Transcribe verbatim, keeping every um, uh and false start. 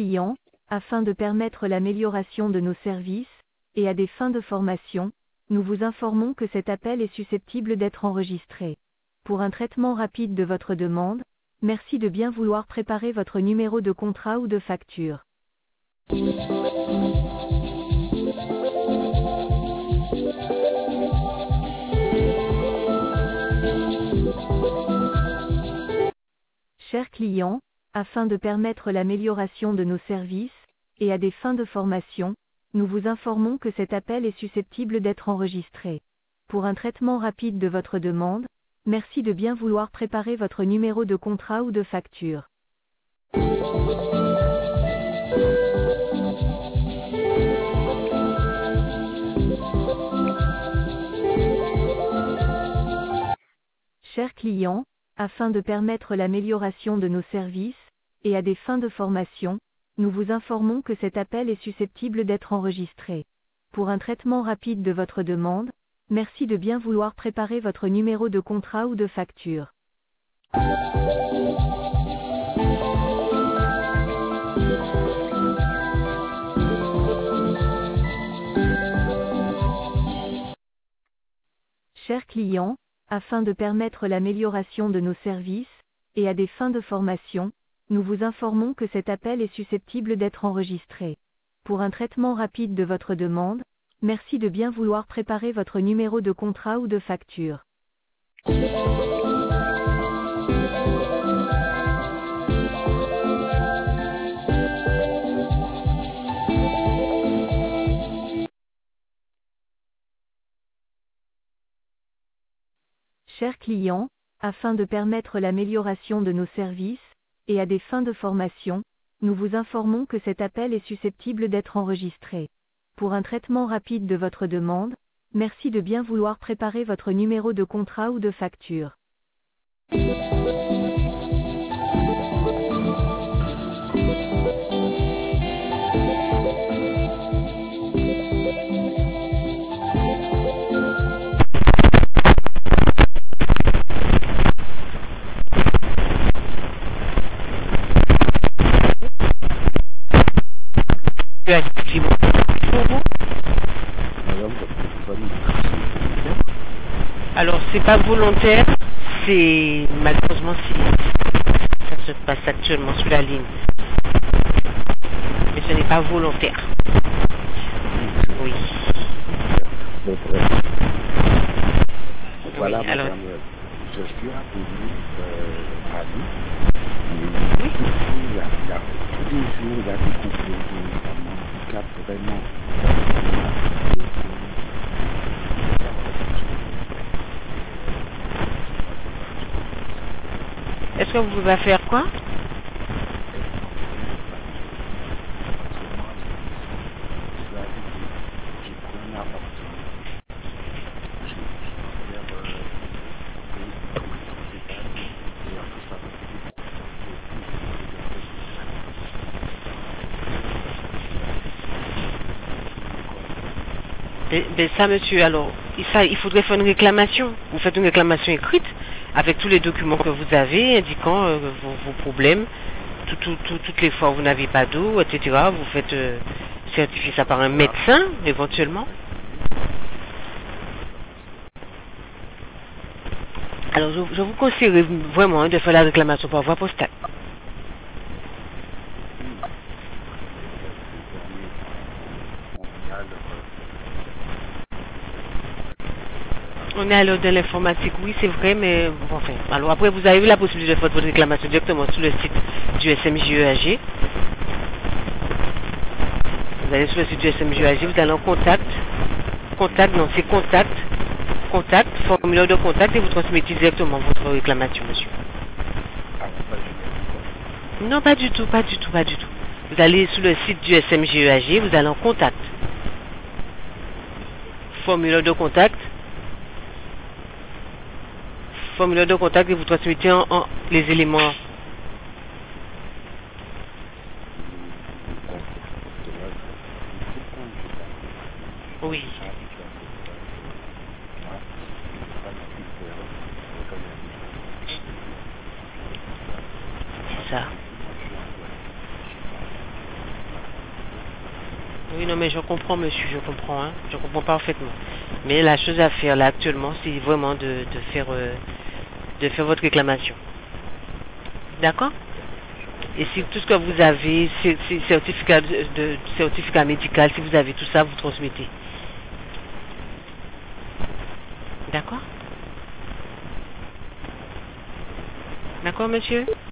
client, afin de permettre l'amélioration de nos services, et à des fins de formation, nous vous informons que cet appel est susceptible d'être enregistré. Pour un traitement rapide de votre demande, merci de bien vouloir préparer votre numéro de contrat ou de facture. Chers clients, afin de permettre l'amélioration de nos services, et à des fins de formation, nous vous informons que cet appel est susceptible d'être enregistré. Pour un traitement rapide de votre demande, merci de bien vouloir préparer votre numéro de contrat ou de facture. Chers clients, afin de permettre l'amélioration de nos services, et à des fins de formation, nous vous informons que cet appel est susceptible d'être enregistré. Pour un traitement rapide de votre demande, merci de bien vouloir préparer votre numéro de contrat ou de facture. Chers clients, afin de permettre l'amélioration de nos services, et à des fins de formation, nous vous informons que cet appel est susceptible d'être enregistré. Pour un traitement rapide de votre demande, merci de bien vouloir préparer votre numéro de contrat ou de facture. Chers clients, afin de permettre l'amélioration de nos services, et à des fins de formation, nous vous informons que cet appel est susceptible d'être enregistré. Pour un traitement rapide de votre demande, merci de bien vouloir préparer votre numéro de contrat ou de facture. Alors c'est pas volontaire, c'est malheureusement si ça se passe actuellement sur la ligne. Mais ce n'est pas volontaire. Oui. Voilà, oui, alors... madame, je suis appelé euh, à lui. Oui. Il y a, il y a tous les jours, il y a des composés, notamment handicap, vraiment. Est-ce que vous pouvez faire quoi? Ben, ben ça, monsieur, alors, ça, il faudrait faire une réclamation. Vous faites une réclamation écrite avec tous les documents que vous avez, indiquant euh, vos, vos problèmes, tout, tout, tout, toutes les fois où vous n'avez pas d'eau, et cetera. Vous faites euh, certifier ça par un médecin, éventuellement. Alors, je, je vous conseillerais vraiment hein, de faire la réclamation par voie postale. On est à l'heure de l'informatique, oui, c'est vrai, mais bon, enfin. Alors après, vous avez la possibilité de faire votre réclamation directement sur le site du S M J E A G. Vous allez sur le site du S M J E A G, vous allez en contact. Contact, non, c'est contact. Contact, formulaire de contact, et vous transmettez directement votre réclamation, monsieur. Non, pas du tout, pas du tout, pas du tout. Vous allez sur le site du S M J E A G, vous allez en contact. Formulaire de contact. Formulaire de contact et vous transmettez en, en les éléments. Oui. C'est ça. Oui, non, mais je comprends, monsieur, je comprends, hein. Je comprends parfaitement. Mais la chose à faire, là, actuellement, c'est vraiment de, de faire euh, de faire votre réclamation. D'accord? Et si tout ce que vous avez, c'est certificat de, de certificat médical, si vous avez tout ça, vous transmettez. D'accord? D'accord, monsieur?